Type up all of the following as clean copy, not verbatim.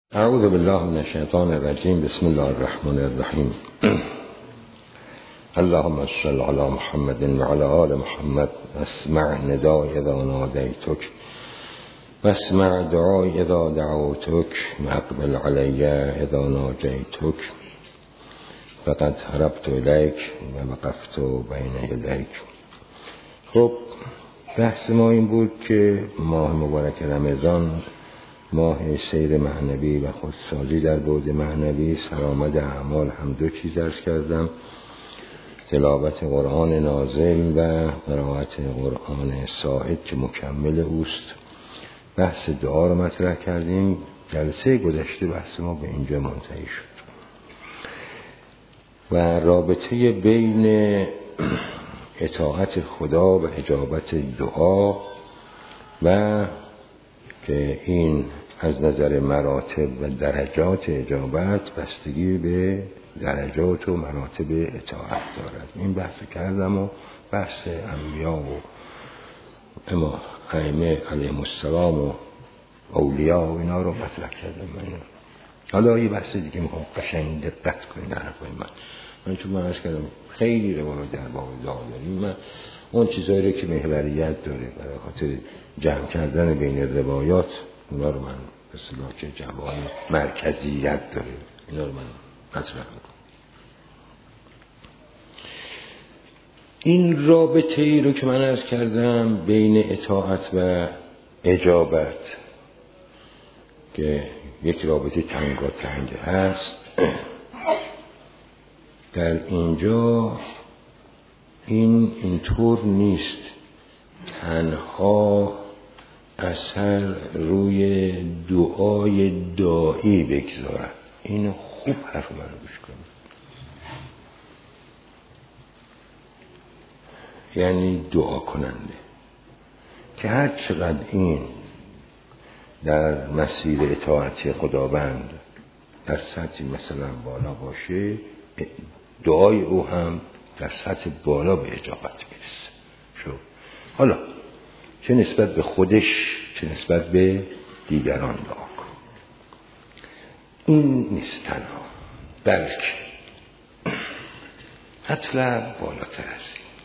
اعوذ بالله من الشیطان الرجیم. بسم الله الرحمن الرحیم. اللهم صل علی محمد و علی آل محمد. اسمع ندای اذا نادیتک و اسمع دعای اذا دعوتک و اقبل علی اذا ناجیتک. فقد هربت الیک و وقفت بین یدیک. خب بحث ما این بود که ماه مبارک رمضان ماه سیر معنوی و خودسازی در بعد معنوی، سرآمد اعمال هم دو چیز عرض کردم: تلاوت قرآن نازل و قرائت قرآن صاعد که مکمل اوست. بحث دعا رو مطرح کردیم. جلسه گذشته بحث ما به اینجا منتهی شد و رابطه بین اطاعت خدا و اجابت دعا و که این از نظر مراتب و درجات اجابت بستگی به درجات و مراتب اطاعت دارد. این بحث کردم و بحث انبیا و ائمه علیهم السلام و اولیاء و اینا رو مطرح کردم. حالا یه بحث دیگه میخوام قشنگ دقت کنید در حرفای من چون من عرض کردم خیلی روایت در باب دعا داریم. من اون چیزایی که محوریت داره برای خاطر جمع کردن بین روایات اونا رو من به اصطلاح که جواب مرکزیت داره اینا رو من مطرح میکنم. این رابطه ای رو که من عرض کردم بین اطاعت و اجابت که یک رابطه تنگاتنگ هست، در اینجا اینطور نیست تنها اثر روی دعای داعی بگذارد. این خوب حرف منو گوش کنید. یعنی دعا کننده که هر چقدر این در مسیر اطاعتی خداوند در سطح مثلا بالا باشه، دعای او هم در سطح بالا به اجابت میرسه. شو حالا چه نسبت به خودش چه نسبت به دیگران دعا کن. این نیست تنها، بلکه مطلب بالاتر از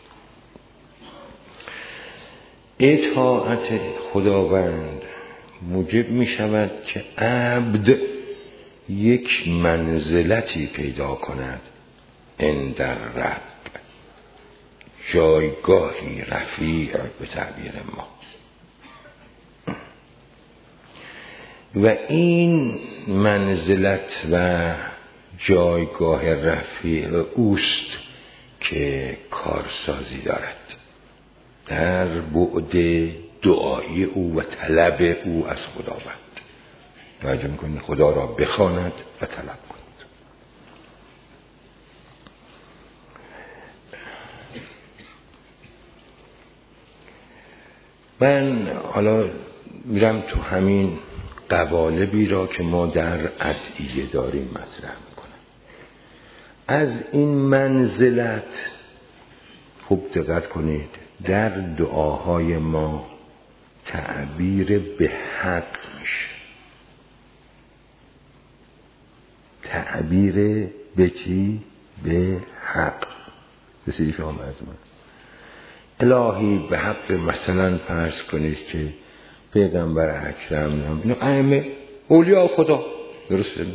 این. اطاعت خداوند موجب می شود که عبد یک منزلتی پیدا کند عند رب، جایگاهی رفیع به تعبیر ما، و این منزلت و جایگاه رفیع اوست که کارسازی دارد در بعد دعایی او و طلب او از خداوند. توجه میکنید؟ خدا را بخواند و طلب کند. من حالا میرم تو همین قوالبی را که ما در ادعیه داریم مطرح میکنم. از این منزلت خوب دقت کنید، در دعاهای ما تعبیر به حق میشه. تعبیر به چی؟ به حق. بسیاری شما از من الهی به حق مثلا فرض کنید که پیغمبر اکرم اینو ائمه اولیاء خدا، درسته؟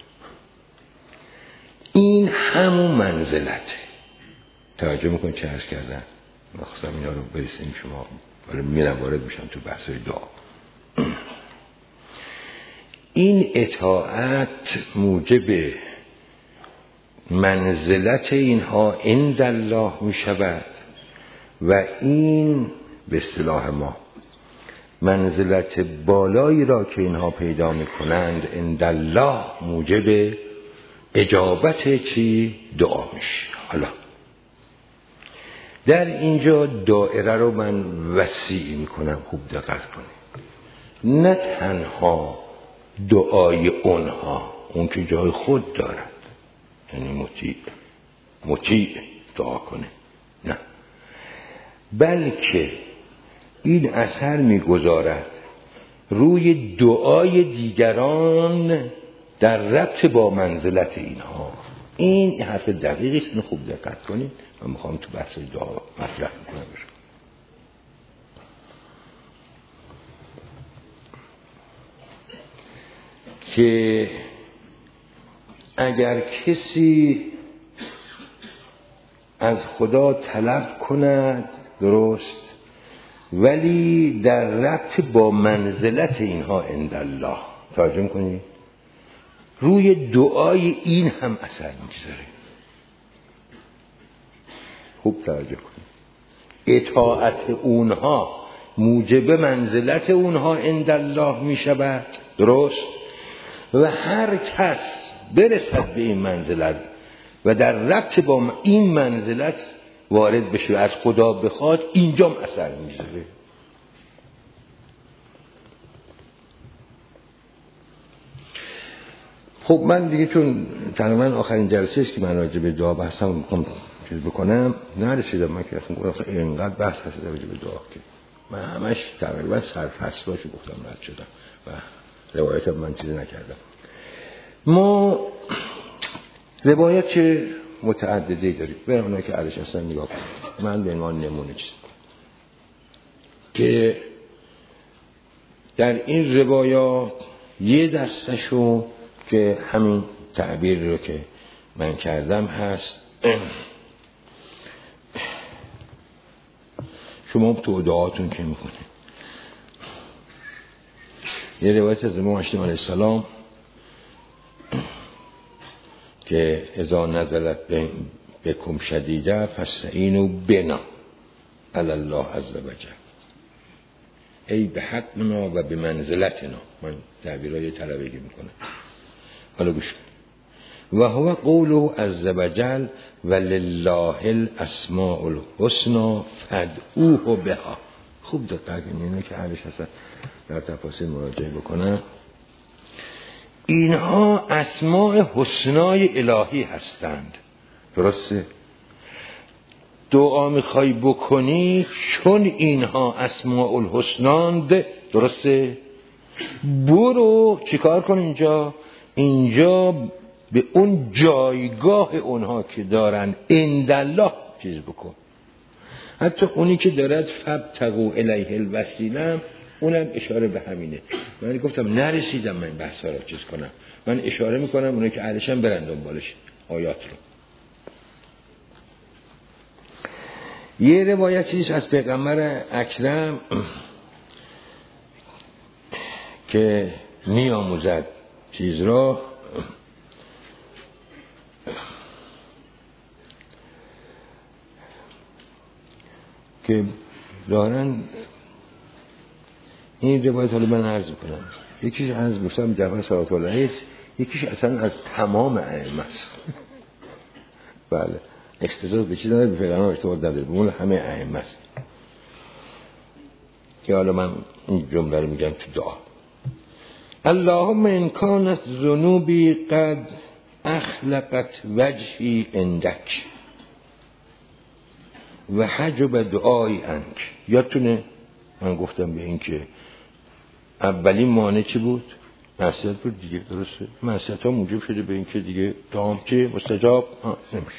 این همون منزلته. توجه میکنید چه عرض کردن؟ مخصوصا اینا رو برسیم شما ولی میرم وارد میشم تو بحثای دعا. این اطاعت موجب منزلت اینها عند الله میشود و این به اصطلاح ما منزلت بالایی را که اینها پیدا میکنند عند الله موجب اجابت چی؟ دعا میشه. حالا در اینجا دایره رو من وسیع میکنم، خوب دقت کنید. نه تنها دعای اونها، اون که جای خود دارد، یعنی مطیع دعا کنه، نه، بلکه این اثر میگذارد روی دعای دیگران در ربط با منزلت اینها. این حرف دقیقی است، اینو خوب دقت کنید. من میخوام تو بحث دعا مطرح کنم. که اگر کسی از خدا طلب کند، درست، ولی در ربط با منزلت اینها عند الله، توجه کنید، روی دعای این هم اثر میذاره. خوب توجه کنید. اطاعت اونها موجب منزلت اونها عند الله میشود، درست، و هر کس برسد به این منزلت و در ربط با این منزلت وارد بشه از خدا بخواد، اینجام اثر میذاره. خب من دیگه چون تقریبا آخرین جلسه است که من راجع به دعا بحثم میخوام چیز بکنم، نرسیدم. من که اصلا اینقدر بحث هست راجع به دعا که من همش تقریبا سرفصلاشو گفتم، رد شدم و روایت من چیزی نکردم. ما روایت چه متعددی داریم، برای اونایی که عرش هستن نگاه کنید. من به عنوان نمونه چیز که در این روایات یه دستشو که همین تعبیر رو که من کردم هست. شما تو دعاتون که میکنه یه روایت از امام علیه السلام که اذا نزلت بكم شدیده فاستعینوا بنا علی الله عز وجل، ای به حقنا و به منزلتنا. من تعبیرهای طلبگی میکنم، حالا گوش کن. و هو قوله عز وجل ولله الاسماء الحسنى فادعوه بها. خوب دقت کنید، اینه که حالش هست در تفاصیل مراجعه بکنم. اینها اسماء حسنای الهی هستند، درسته؟ دعا میخوای بکنی چون اینها اسماء الحسناند، درسته؟ برو چیکار کن اینجا به اون جایگاه اونها که دارن عند الله چیز بکن. حتی اونی که دارد فابتغوا الیه الوسیله، اونم اشاره به همینه. من گفتم نرسیدم من بحثا رو چیز کنم، من اشاره میکنم اونایی که اهلشن برن دنبالش آیات رو. یه روایتی از پیغمبر اکرم که میآموزد چیز را، که دارن این روایت، حالا من عرض کنم. یکیش از گفتم جعفر صلوات الله علیه، یکیش اصلا از تمام ائمه است. بله، اختصاص به چیز نداره، به پیغمبر ارتباط نداره، به مول همه ائمه است. که حالا من این جمله رو میگم تو دعا. اللهم ان کانت ذنوبی قد اخلقت وجهی عندک و حجب دعای عنک. یادتونه من گفتم به این که اولین مانع چی بود؟ معصیت بود دیگه، درسته؟ معصیت ها موجب شده به این که دیگه دعام چه مستجاب نمیشه.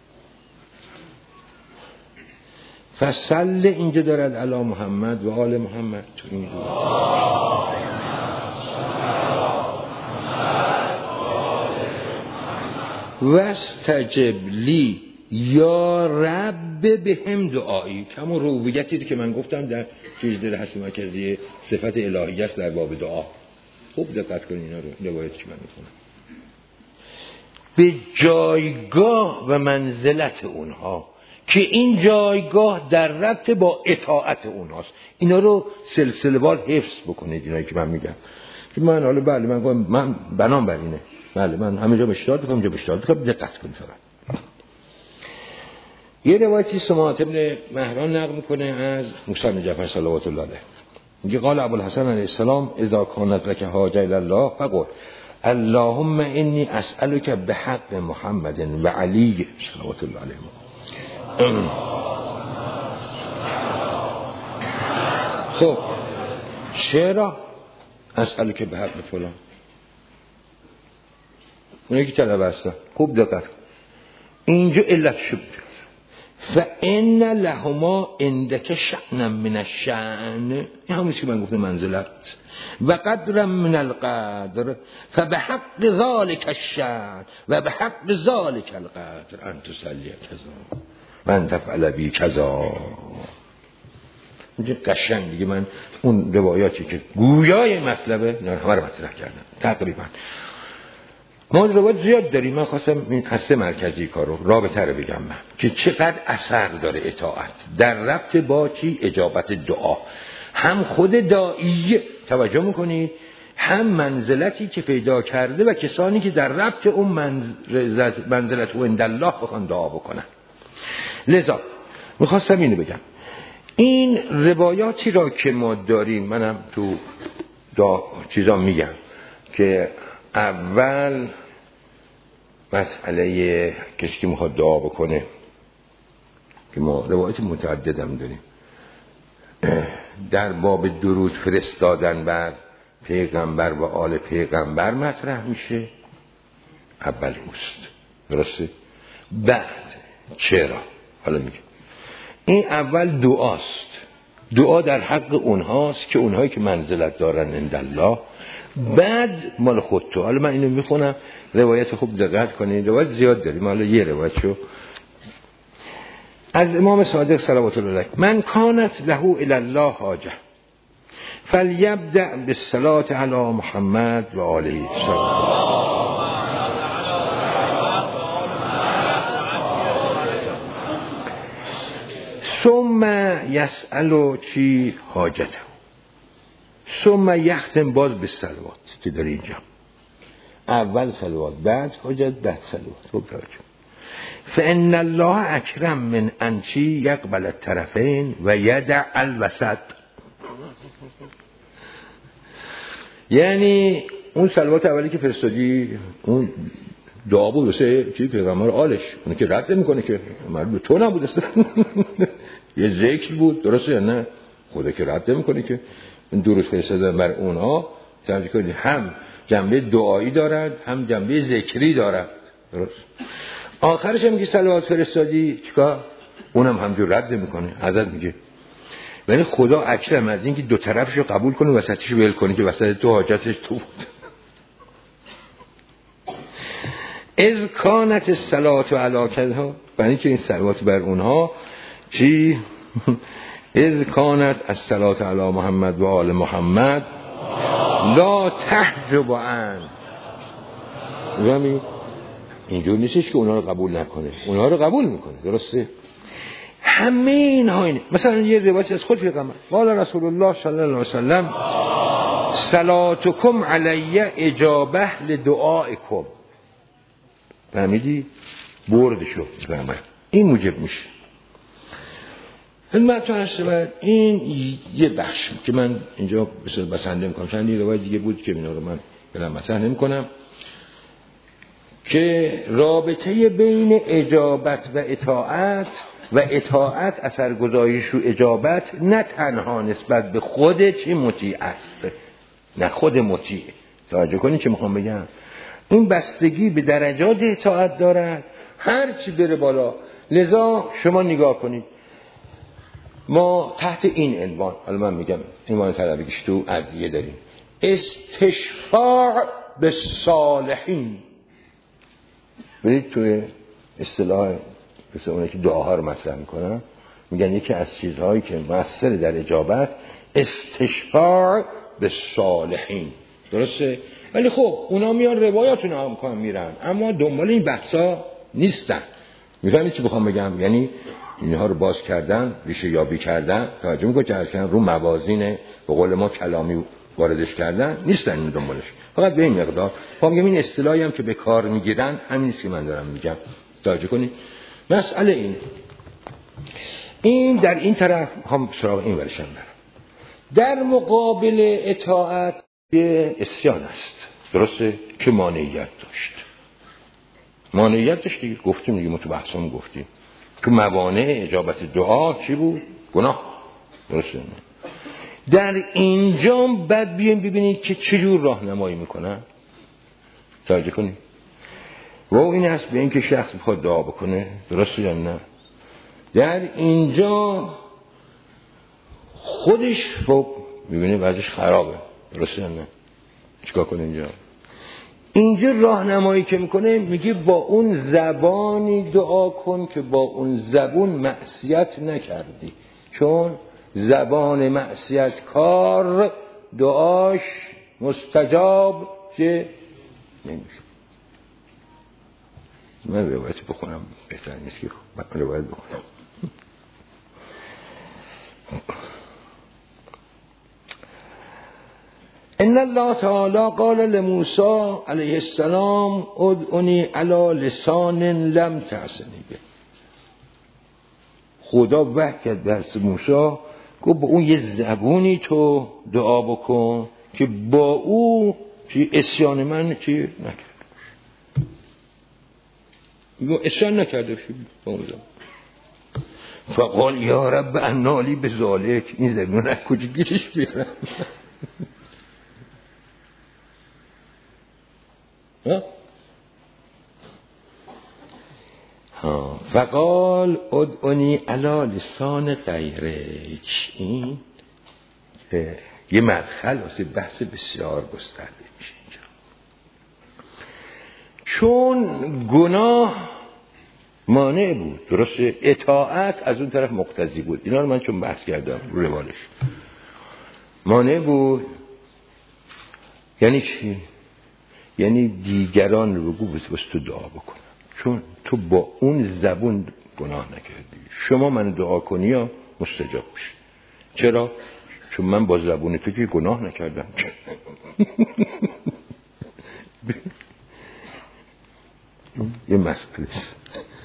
فصل اینجا دارد علی محمد و آل محمد. تو این واستجب لی یا رب بهم دعایی. همون ربوبیتی که من گفتم در چیز هستی مرکزی صفت الهی است در باب دعا. خوب دقت کنین اینا رو، روایتی که من میخونم. به جایگاه و منزلت اونها که این جایگاه در ربط با اطاعت اونهاست. اینا رو سلسله وار حفظ بکنید، اینایی که من میگم. من حالا بله من گفتم من بنام بر اینه، بله من همه جا بشتاد بکنم، جا بشتاد بکنم، دقت کنید فقط. یه روایتی سماعت ابن مهران نقل میکنه از موسی بن جعفر صلوات الله علیه، میگه قال ابوالحسن علیه السلام اذا كانت لك حاجه الی الله فقل اللهم انی اسالک بحق محمد و علی صلوات الله علیه. خب چرا اسالک بحق فلان؟ اونایی که طلبه هستن خوب دقت. اینجا علت شد فان لهما عندك شأن من الشأن، این همونیست که من گفتم منزلت و قدر من القدر فبحق ذلك الشأن و بحق ذلك القدر ان تصلی کذا من تفعل بی کذا. اینجا قشنگ دیگه من اون روایاتی که گویای مطلبه نه همه رو مطرح کردم تقریبا. ما روایت زیاد داریم، من خواستم این هسته مرکزی کارو رابطه رو بگم من که چقدر اثر داره اطاعت در ربط با چی؟ اجابت دعا. هم خود داعی توجه میکنید، هم منزلتی که پیدا کرده و کسانی که در ربط اون منزلت و عندالله بخوان دعا بکنن. لذا میخواستم اینو بگم، این روایاتی را که ما داریم منم تو چیزا میگم که اول مسئله کسی که میخواد دعا بکنه که ما روایت متعدد هم داریم در باب درود فرستادن بر پیغمبر و آل پیغمبر مطرح میشه. اول اوست، درسته؟ بعد چرا؟ حالا میگه این اول دعاست، دعا در حق اونهاست که اونهایی که منزلت دارن عندالله، بعد مال خود تو. حالا من اینو میخونم، روایت خوب دقت کنید، روایت زیاد داریم، حالا یه روایتشو از امام صادق صلوات الله علیه: من کانت له الی الله حاجه فلیبدأ بالصلاة علی محمد و آله ثم یسأل چی حاجته ثم یختم باز به صلوات که داره اینجا اول صلوات بعد حاجت بعد صلوات. خوب توجه. فان الله اکرم من انچی یقبل الطرفین و یدع الوسط. یعنی اون صلوات اولی که فرستادی اون دعا بود واسه چی پیغمبر آلش، اون که رد میکنه که مربوط به تو نبود اصلا یه ذکر بود، درسته یا نه؟ خدا که رد میکنه که این درود فرستادن بر اونها توجه کنید هم جنبه دعایی دارد هم جنبه ذکری دارد، درست؟ آخرش هم که صلوات فرستادی چیکار؟ اونم همجور رد میکنه، ازت میگه ولی خدا اکرم از این که دو طرفشو قبول کنه وسطشو ول کنه که وسط تو حاجتش تو بود. از کانت الصلاة علی کذا، برای که این صلوات بر اونها چی؟ از کانت الصلاة علی محمد و آل محمد لا تحجب عن. اینجور نیستش که اونها رو قبول نکنه، اونها رو قبول میکنه، درسته؟ همه اینها اینه. مثلا یه روایت از خود پیغمبر قال رسول الله صلی الله علیه وسلم صلاتکم علی اجابه لدعائکم. فهمیدی؟ بردشو پیغمبر این موجب میشه. خدمتتون عرض شود این یه بخش که من اینجا بسنده میکنم، چند یه روایت دیگه بود که اینا رو من برام مطرح نمیکنم که رابطه بین اجابت و اطاعت و اطاعت اثرگذاریش رو اجابت نه تنها نسبت به خود چی مطیع است، نه خود مطیع. توجه کنید چه میخوام بگم، این بستگی به درجات اطاعت دارد هر چی بره بالا. لذا شما نگاه کنید ما تحت این عنوان، حالا من میگم عنوان طلبیش تو ادعیه داریم استشفاع به صالحین. برید توی اصطلاح مثل اونه که دعاها رو مطرح میکنن میگن یکی از چیزهایی که مؤثر در اجابت استشفاع به صالحین، درسته؟ ولی خب اونا میان روایاتون هم میکنن میرن اما دنبال این بحثا نیستن. میفهمید چی بخوام بگم؟ یعنی اینها رو باز کردن، ریشه یابی کردن، توجه میکنن که رو موازین به قول ما کلامی واردش کردن، نیستن این دنبالش، فقط به این مقدار. میگم این اصطلاحی هم که به کار میگیرن همین است که من دارم میگم. توجه کنید مسئله این در این طرف هم سراغ این ورشن برم. در مقابل اطاعت عصیان است، درسته؟ که مانعیت داشت، مانعیت داشت دیگه، گفتیم دیگه متبحثم گفتیم تو موانع اجابت دعا چی بود؟ گناه، درسته؟ در اینجا بعد بیایم ببینید که چجور راهنمایی میکنن. توجه کنید و این است به این که شخص بخواد دعا بکنه، درسته یا نه؟ در اینجا خودش خب میبینه وضعش خرابه، درسته یا نه؟ چیکار کنه اینجا راهنمایی که میکنه میگه با اون زبانی دعا کن که با اون زبون معصیت نکردی، چون زبان معصیت کار دعاش مستجاب چه نمیشه. من روایت بخونم بهتر نیست که من روایت بخونم. ان الله تعالی قال لموسی علیه السلام ادعنی علی لسان لم تعصنی به. خدا وحی کرد به موسی، گفت با اون یه زبونی تو دعا بکن که با او چی اسیان من چی نکرد، اسیان نکرده با اون زبون. فقال یا رب انالی به ذالک، این زبون از کجا گیرش بیارم؟ فقال ادعنی علی لسان غیرک. این یه مدخل واسه بحث بسیار گسترده میشه اینجا، چون گناه مانع بود، درسته؟ اطاعت از اون طرف مقتضی بود. اینا رو من چون بحث کردم رو روالش مانع بود. یعنی چی؟ یعنی دیگران رو بگو بس تو دعا بکن، چون تو با اون زبون گناه نکردی. شما من دعا کنی یا مستجاب میشه. چرا؟ چون من با زبون تو که گناه نکردم. یه مسئله است.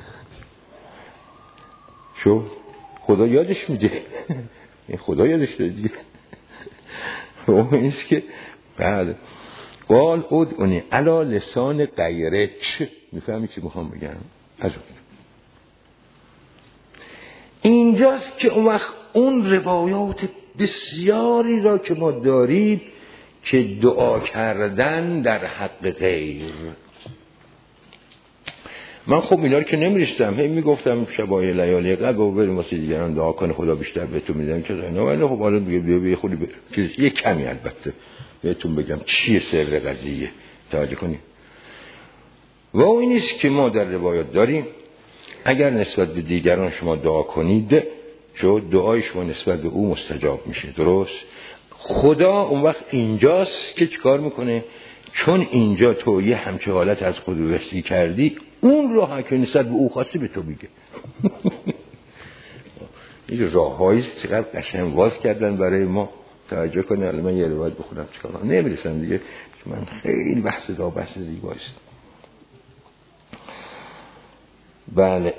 شو خدا یادش میده، خدا یادش دادی. اون اینست که بله قال ادعنی علی لسان غیرک. میفهمی چی میخوام بگم؟ از اینجاست که اون وقت اون روایات بسیاری را که ما داریم که دعا کردن در حق غیر. من خب اینا رو که نمی‌رستم، هی میگفتم شبای لیالی قبل و بریم واسه دیگران دعا کنه خدا بیشتر بهتون میدم که اینا، ولی خب حالا دیگه خودی یه کمی البته بهتون بگم چیه سر قضیه، توجه کنید. و این نیست که ما در روایات داریم اگر نسبت به دیگران شما دعا کنید چون دعای شما نسبت به او مستجاب میشه، درست؟ خدا اون وقت اینجاست که چیکار میکنه؟ چون اینجا تو یه همچه حالت از خودوستی کردی، اون راه که نسبت به او خواستی به تو میگه. این راه‌هایی چقدر قشنگ واز کردن برای ما، توجه کنید. الان من یه روایت بخونم چیکار نمی‌رسم دیگه، چون من خیلی بحث زیباست. بله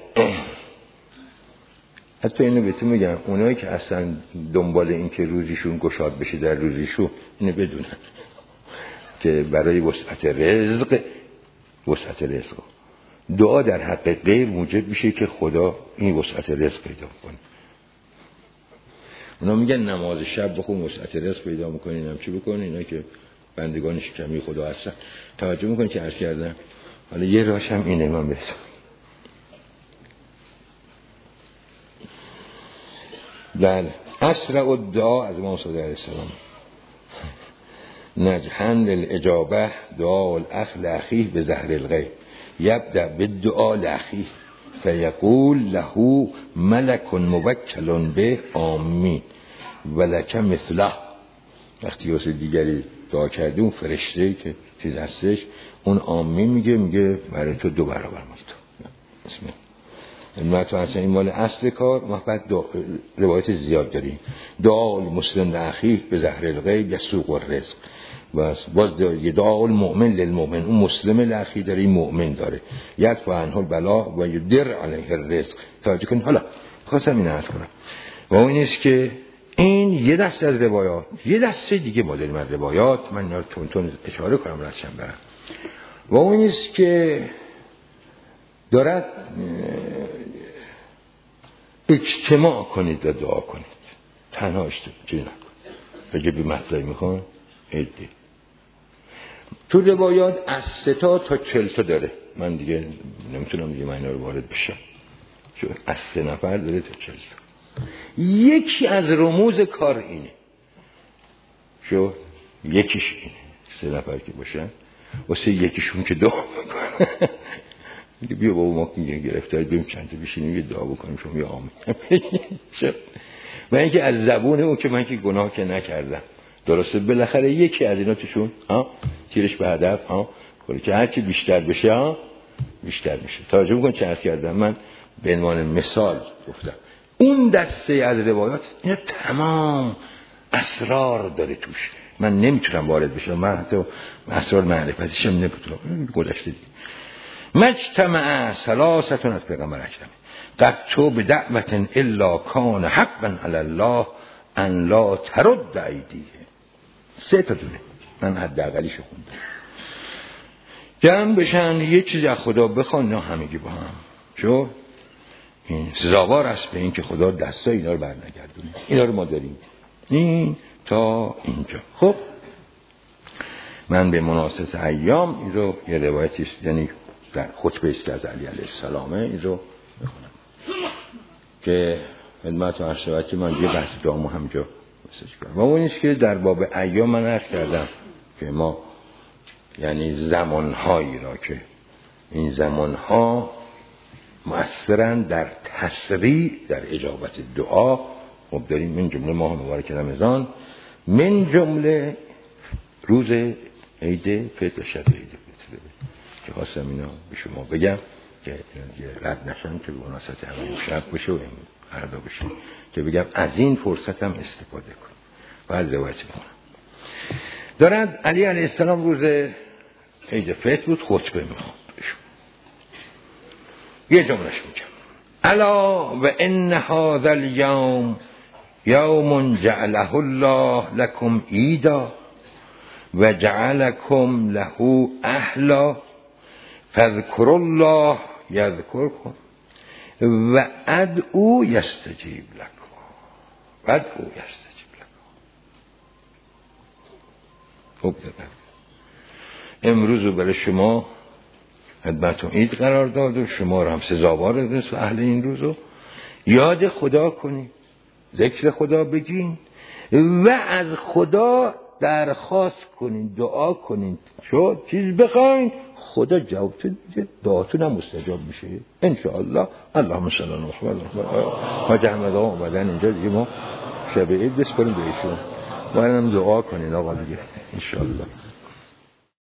حتی اینو بهتون میگم، اونایی که اصلا دنبال این که روزیشون گشاد بشه در روزیشون، اینو بدونن که برای وسعت رزق دعا در حق غیر موجب میشه که خدا این وسعت رزق پیدا کنه. اونا میگن نماز شب بخون وسعت رزق پیدا میکنین، هم چی بکنین؟ اینا که بندگان شکمی خدا هستن توجه میکنین که عرض کردم. حالا یه راهش هم اینه، من برسم. بله اسرع الدعا از امام صادق علیه السلام نجحا للاجابه دعا الاخ لاخیه به ظهر الغیب یبدأ بالدعاء لاخیه فیقول له ملک موکل به آمین ولک مثله. وقتی واسه دیگری دعا کردی اون فرشته که چیز هستش اون آمین میگه برای تو 2 برابر مال تو. این تو اصلا این مال اصل کار. ما بعد روایت زیاد داریم. دعا المسلم لاخیه به ظهر الغیب یسوق الرزق. باز دعا المؤمن للمؤمن، اون مسلم لاخیه داره، این مؤمن داره. یدفع عنه البلا و یدر علیه الرزق. توجه کنید. حالا خواستم این عرض کنم و اون اینست که این یه دسته از روایات، یه دسته دیگه ما داریم از روایات، من اینا رو تون اشاره کنم رسم برم. و اون اینست که دارد اجتماع کنید و دعا کنید، تنها چیز نکنید. اگه به مطلعی میخوان ادی تو روایات از 3 تا 40 تا داره. من دیگه نمیتونم دیگه من اینا رو وارد بشم، چون از 3 نفر داره تا 40 تا. یکی از رموز کار اینه، شو یکیش اینه 3 نفر که باشن، واسه یکیشون که دعا بکنه میگه بیا بابا ما گرفتار بریم چند تا بشینیم یه دعا بکنیم شما یه آمین. و اینکه از زبون او که من که گناه که نکردم، درسته بالاخره یکی از اینا توشون تیرش به هدف که هر کی بیشتر بشه بیشتر میشه. توجه بکن چه عرض کردم، من به عنوان مثال گفتم اون دسته از روایات اینا تمام اسرار داره توش، من نمیتونم وارد بشم، من حتی اسرار معرفتیش هم نمیتونم گذشته دید. مجتمع ثلاثتون از پیغمبر اکرم قد تو بدعوة الا کان حقا علی الله ان لا ترد ایدیه. 3 تا دونه من حداقلیشو خوندم. جمع بشن یه چیز از خدا بخوان، نه همگی با هم، چون این سزاوار است به این که خدا دستا اینا رو برنگردونه. اینا رو ما داریم این تا اینجا. خب من به مناسبت ایام این رو یه روایتی است، یعنی در خطبه است که از علی علیه السلامه، این رو بخونم که خدمت و عرض من یه بحث دامو همجا مسج کنم. و اون است که در باب ایام من عرض کردم که ما یعنی زمانهایی را که این زمانها مؤثرن در تسریع در اجابت دعا. خب داریم من جمله ماه مبارک رمضان، من جمله روز عید فطر، شب عید فطر که خواستم اینا به شما بگم که رد نشم که به مناسبت همین شب بشه و این فردا بشه، که بگم از این فرصت هم استفاده کنیم. بعد روایت میکنم دارد علی علیه السلام روز عید فطر بود، خطبه میخوند. یه جملهش میگم الا و ان هذا اليوم یوم جعله الله لكم عیدا و جعلكم له اهلا فاذكروا الله یذکرکم و ادعوا یستجیب لكم و ادعوا یستجیب لكم. خوب دقت امروز رو برای شما خدمتتون عید قرار داد و شما رو هم سزاوار دونست و اهل این روزو یاد خدا کنید، ذکر خدا بگین و از خدا درخواست کنین، دعا کنین، چون چیز بخواین خدا جواب میده، دعاتون هم مستجاب میشه ان شاء الله. اللهم صل علی محمد و جمع دعا اومدن اینجا دیگه ما شب عید دست کنیم بهشون و هم دعا کنین آقا دیگه ان شاء الله.